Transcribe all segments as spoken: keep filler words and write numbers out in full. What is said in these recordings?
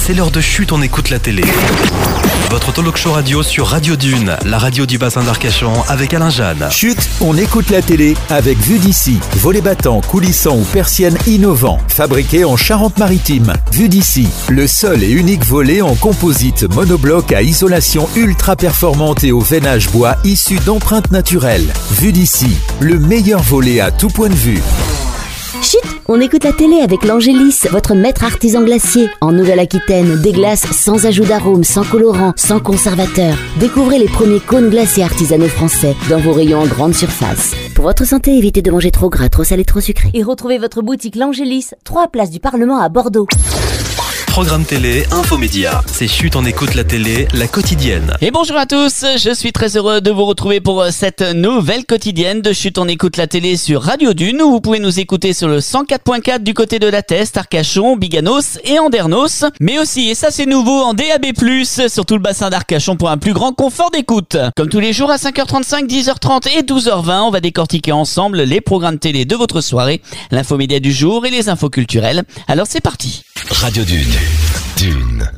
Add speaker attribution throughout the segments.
Speaker 1: c'est l'heure de Chut, on écoute la télé. Votre talk show radio sur Radio Dune, la radio du bassin d'Arcachon avec Alain Jeanne.
Speaker 2: Chut, on écoute la télé avec Vue d'ici. Volets battants, coulissants ou persiennes innovants, fabriqués en Charente-Maritime. Vue d'ici, le seul et unique volet en composite monobloc à isolation ultra performante et au veinage bois issu d'empreintes naturelles. Vue d'ici, le meilleur volet à tout point de vue.
Speaker 3: Chut, on écoute la télé avec l'Angélis, votre maître artisan glacier. En Nouvelle-Aquitaine, des glaces sans ajout d'arôme, sans colorant, sans conservateur. Découvrez les premiers cônes glacés artisanaux français dans vos rayons en grande surface. Pour votre santé, évitez de manger trop gras, trop salé, trop sucré. Et retrouvez votre boutique l'Angélis, trois places du Parlement à Bordeaux.
Speaker 1: Programme télé, infomédia. C'est Chut, on écoute la télé, la quotidienne.
Speaker 4: Et bonjour à tous, je suis très heureux de vous retrouver pour cette nouvelle quotidienne de Chut, on écoute la télé sur Radio Dune, où vous pouvez nous écouter sur le cent quatre point quatre du côté de la Teste, Arcachon, Biganos et Andernos, mais aussi, et ça c'est nouveau, en D A B plus, sur tout le bassin d'Arcachon pour un plus grand confort d'écoute. Comme tous les jours à cinq heures trente-cinq, dix heures trente et douze heures vingt, on va décortiquer ensemble les programmes télé de votre soirée, l'infomédia du jour et les infos culturelles. Alors c'est parti.
Speaker 1: Radio Dune. Dune.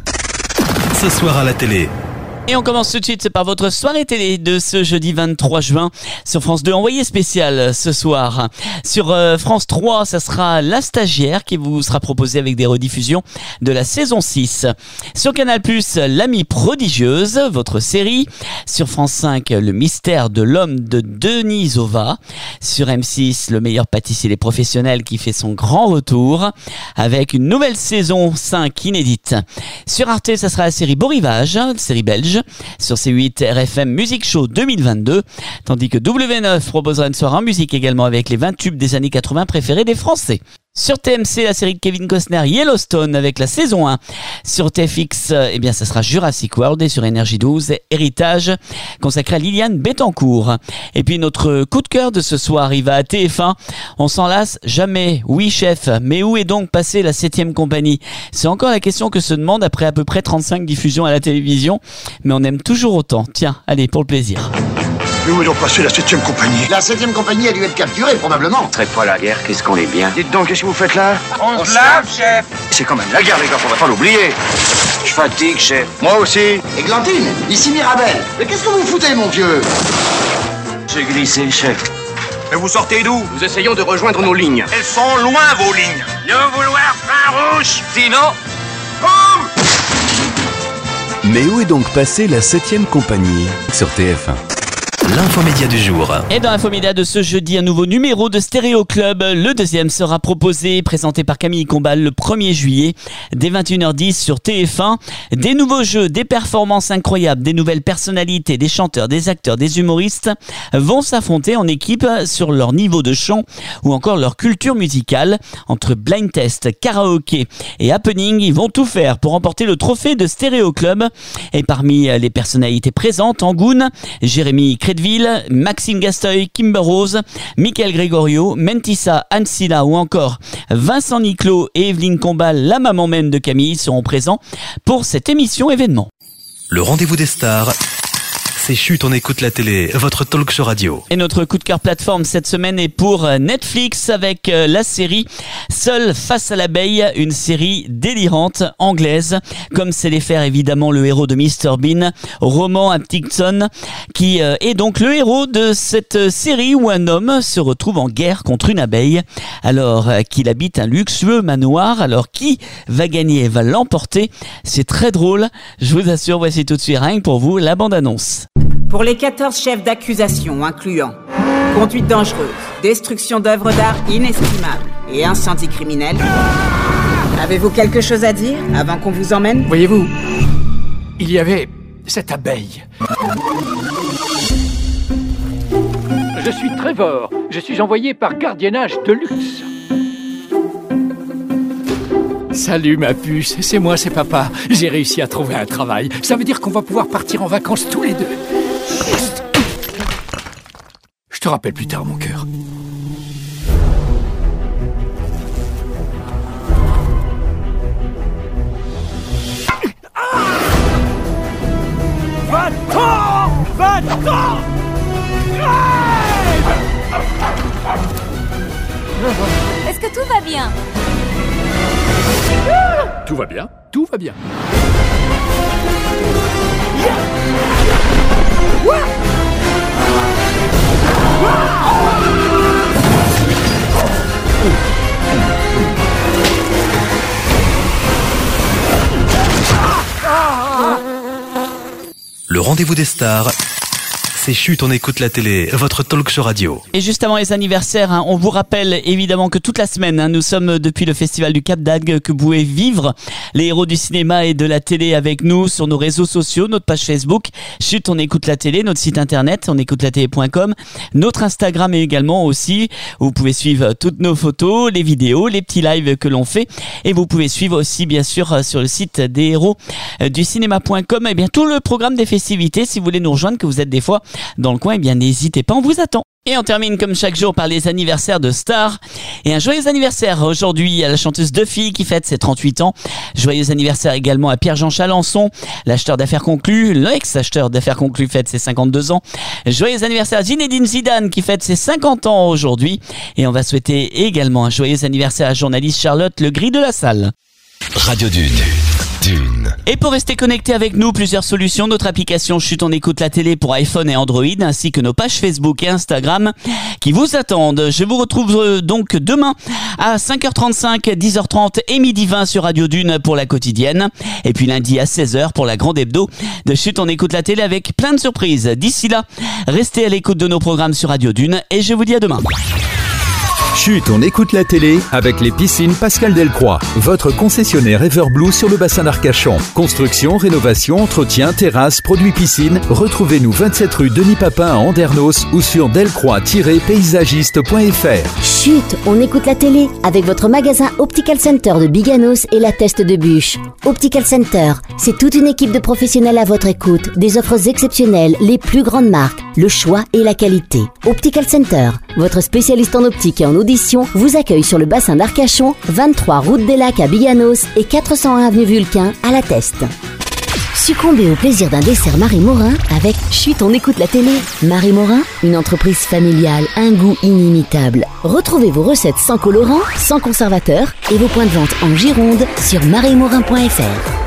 Speaker 1: Ce soir à la télé.
Speaker 4: Et on commence tout de suite par votre soirée télé de ce jeudi vingt-trois juin sur France deux. Envoyé spécial ce soir. Sur euh, France trois, ça sera La Stagiaire qui vous sera proposée avec des rediffusions de la saison six. Sur Canal plus, L'Amie prodigieuse, votre série. Sur France cinq, Le mystère de l'homme de Denis Zova. Sur M six, Le meilleur pâtissier des professionnels qui fait son grand retour avec une nouvelle saison cinq inédite. Sur Arte, ça sera la série Beau Rivage, série belge. Sur C huit, R F M Music Show deux mille vingt-deux, tandis que W neuf proposera une soirée en musique également avec les vingt tubes des années quatre-vingts préférés des Français. Sur T M C, la série de Kevin Costner Yellowstone avec la saison un. Sur T F X, eh bien, ça sera Jurassic World. Et sur Énergie douze, Héritage, consacré à Liliane Bettencourt. Et puis notre coup de cœur de ce soir, il va à T F un. On s'en lasse jamais. Oui, chef, mais où est donc passée la septième compagnie? C'est encore la question que se demande après à peu près trente-cinq diffusions à la télévision. Mais on aime toujours autant. Tiens, allez, pour le plaisir.
Speaker 5: Mais où est donc passée la septième compagnie?
Speaker 6: La septième compagnie a dû être capturée, probablement.
Speaker 7: Traite pas la guerre, qu'est-ce qu'on est bien.
Speaker 5: Dites donc, qu'est-ce que vous faites là?
Speaker 7: On se lave, chef.
Speaker 5: C'est quand même la guerre, les gars, faut pas l'oublier.
Speaker 7: Je fatigue, chef.
Speaker 5: Moi aussi.
Speaker 6: Églantine, ici Mirabel. Mais qu'est-ce que vous foutez, mon vieux?
Speaker 7: J'ai glissé, chef.
Speaker 5: Mais vous sortez d'où? Nous essayons de rejoindre nos lignes. Elles sont loin, vos lignes.
Speaker 7: Mieux vouloir fin rouge, sinon...
Speaker 5: Boum!
Speaker 8: Mais où est donc passée la septième compagnie sur T F un?
Speaker 1: L'infomédia du jour.
Speaker 4: Et dans l'infomédia de ce jeudi, un nouveau numéro de Stéréo Club. Le deuxième sera proposé, présenté par Camille Combal le premier juillet, dès vingt et une heures dix sur T F un. Des nouveaux jeux, des performances incroyables, des nouvelles personnalités, des chanteurs, des acteurs, des humoristes vont s'affronter en équipe sur leur niveau de chant ou encore leur culture musicale. Entre blind test, karaoké et happening, ils vont tout faire pour remporter le trophée de Stéréo Club. Et parmi les personnalités présentes, Angoune, Jérémy Crédville, Maxime Gasteuil, Kimber Rose, Michael Gregorio, Mentissa Ansila ou encore Vincent Niclot et Evelyne Combal, la maman même de Camille, seront présents pour cette émission événement.
Speaker 1: Le rendez-vous des stars. C'est Chut, on écoute la télé, votre talk show radio.
Speaker 4: Et notre coup de cœur plateforme cette semaine est pour Netflix avec la série Seul face à l'abeille, une série délirante anglaise, comme sait les faire évidemment le héros de mister Bean, Roman Atkinson, qui est donc le héros de cette série où un homme se retrouve en guerre contre une abeille, alors qu'il habite un luxueux manoir. Alors qui va gagner, va l'emporter? C'est très drôle, je vous assure. Voici tout de suite rien que pour vous la bande-annonce.
Speaker 9: Pour les quatorze chefs d'accusation, incluant conduite dangereuse, destruction d'œuvres d'art inestimables et incendie criminel, avez-vous quelque chose à dire avant qu'on vous emmène?
Speaker 10: Voyez-vous, il y avait cette abeille. Je suis Trevor, je suis envoyé par gardiennage de luxe. Salut ma puce, c'est moi, c'est papa. J'ai réussi à trouver un travail. Ça veut dire qu'on va pouvoir partir en vacances tous les deux. Je te rappelle plus tard, mon cœur. Va-t'en! Va-t'en!
Speaker 11: Est-ce que tout va bien?
Speaker 10: Tout va bien, tout va bien.
Speaker 1: Le rendez-vous des stars, c'est Chut, on écoute la télé, votre talk show radio.
Speaker 4: Et juste avant les anniversaires, hein, on vous rappelle évidemment que toute la semaine, hein, nous sommes depuis le festival du Cap d'Agde, que vous pouvez vivre les héros du cinéma et de la télé avec nous sur nos réseaux sociaux, notre page Facebook, Chut, on écoute la télé, notre site internet, on écoute la télé point com, notre Instagram également aussi, où vous pouvez suivre toutes nos photos, les vidéos, les petits lives que l'on fait, et vous pouvez suivre aussi bien sûr sur le site des héros du cinéma point com, et bien tout le programme des festivités. Si vous voulez nous rejoindre, que vous êtes des fois dans le coin, eh bien n'hésitez pas, on vous attend. Et on termine comme chaque jour par les anniversaires de stars. Et un joyeux anniversaire aujourd'hui à la chanteuse Duffy qui fête ses trente-huit ans. Joyeux anniversaire également à Pierre-Jean Chalençon, l'acheteur d'affaires conclues, l'ex-acheteur d'affaires conclues fête ses cinquante-deux ans. Joyeux anniversaire à Zinedine Zidane qui fête ses cinquante ans aujourd'hui. Et on va souhaiter également un joyeux anniversaire à la journaliste Charlotte Legris de la Salle.
Speaker 1: Radio Dune. Dune.
Speaker 4: Et pour rester connecté avec nous, plusieurs solutions. Notre application Chut, on écoute la télé pour iPhone et Android, ainsi que nos pages Facebook et Instagram qui vous attendent. Je vous retrouve donc demain à cinq heures trente-cinq, dix heures trente et midi vingt sur Radio Dune pour la quotidienne. Et puis lundi à seize heures pour la grande hebdo de Chut, on écoute la télé avec plein de surprises. D'ici là, restez à l'écoute de nos programmes sur Radio Dune et je vous dis à demain.
Speaker 2: Chut, on écoute la télé avec les piscines Pascal Delcroix, votre concessionnaire Everblue sur le bassin d'Arcachon. Construction, rénovation, entretien, terrasse, produits piscine. Retrouvez-nous vingt-sept rue Denis Papin à Andernos ou sur delcroix tiret paysagiste point f r.
Speaker 3: Chut, on écoute la télé avec votre magasin Optical Center de Biganos et la Teste de Bûche. Optical Center, c'est toute une équipe de professionnels à votre écoute, des offres exceptionnelles, les plus grandes marques, le choix et la qualité. Optical Center, votre spécialiste en optique et en audition, vous accueille sur le bassin d'Arcachon, vingt-trois route des Lacs à Biganos et quatre cent un avenue Vulcain à La Teste. Succombez au plaisir d'un dessert Marie Morin avec Chut, on écoute la télé. Marie Morin, une entreprise familiale, un goût inimitable. Retrouvez vos recettes sans colorant, sans conservateur et vos points de vente en Gironde sur marie morin point f r.